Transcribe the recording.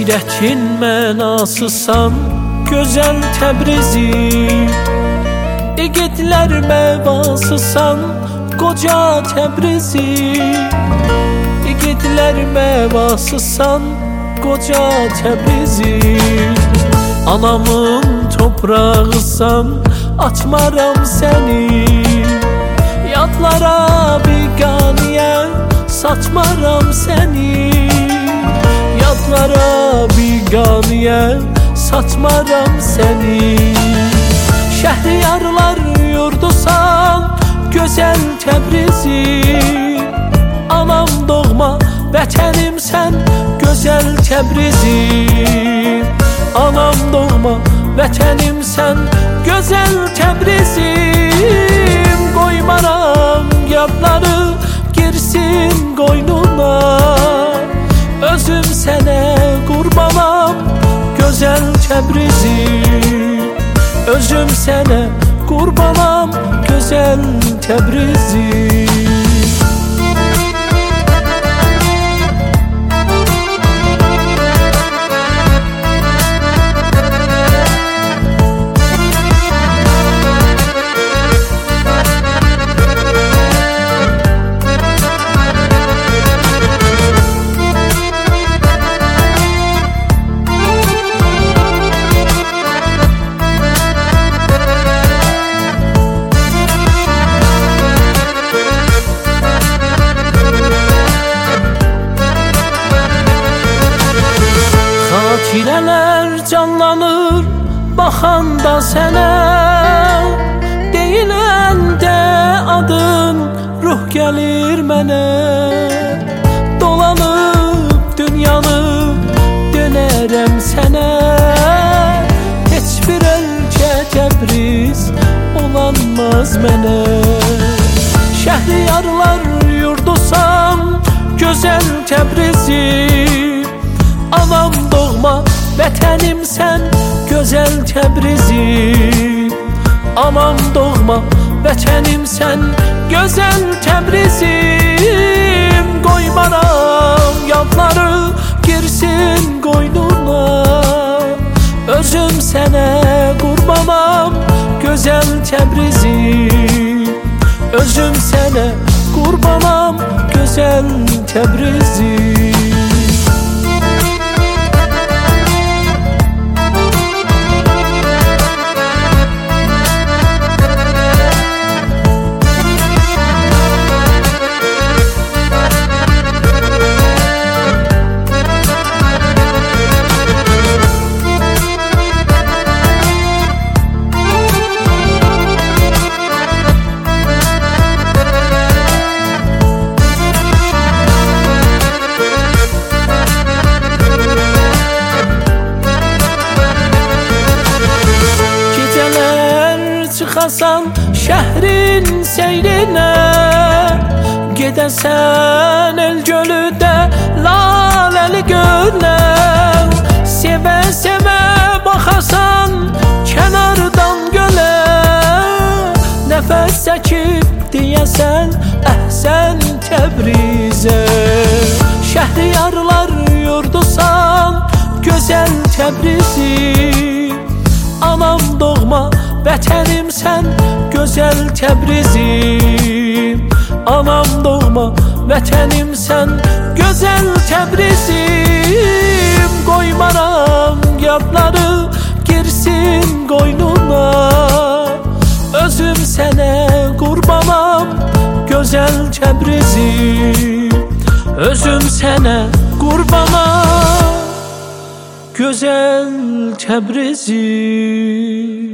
Dildəkin mənasısan gözəl Təbrizim. İgidlər məvasısan qoca Təbrizim. İgidlər məvasısan qoca Təbrizim. Anamın toprağısan, açmaram səni. Yadlara biganiyə saçmaram səni. Yadlara biganiyə saçmaram səni. Şəhriyarlar yurdusan gözəl Təbrizim. Anam doğma vətənimsən gözəl Təbrizim. Anam doğma vətənimsən gözəl Təbrizim. Qoymaram yadları girsin qoynuna. Özüm sənə qurbanam gözəl Təbrizim. Özüm sənə qurbanam gözəl Təbrizim. Tirələr canlanır baxanda sənə. Deyiləndə adın ruh gəlir mənə. Dolanıb dünyanı dönərəm sənə. Heç bir ölkə Təbriz olanmaz mənə. Şəhriyarlar yurdusan gözəl Təbrizim. Anam doğma vətənimsən gözəl Təbrizim. Anam doğma vətənimsən gözəl Təbrizim. Qoymaram yadları girsin qoynuna. Özüm sənə qurbanam gözəl Təbrizim. Özüm sənə qurbanam gözəl Təbrizim. Çıxasan şəhrin seyrinə. Gedəsən el gölüdə laləli göllə. Sevə-sevə baxasan kənardan gölə. Nəfəs çəkib deyəsən əhsən Təbrizə. Şəhriyarlar yurdusan gözəl Təbrizim. Anam doğma vətənimsən gözəl Təbrizim. Anam doğma vətənimsən gözəl Təbrizim. Qoymaram yadları girsin qoynuna. Özüm sənə qurbanam gözəl Təbrizim. Özüm sənə qurbanam gözəl Təbrizim.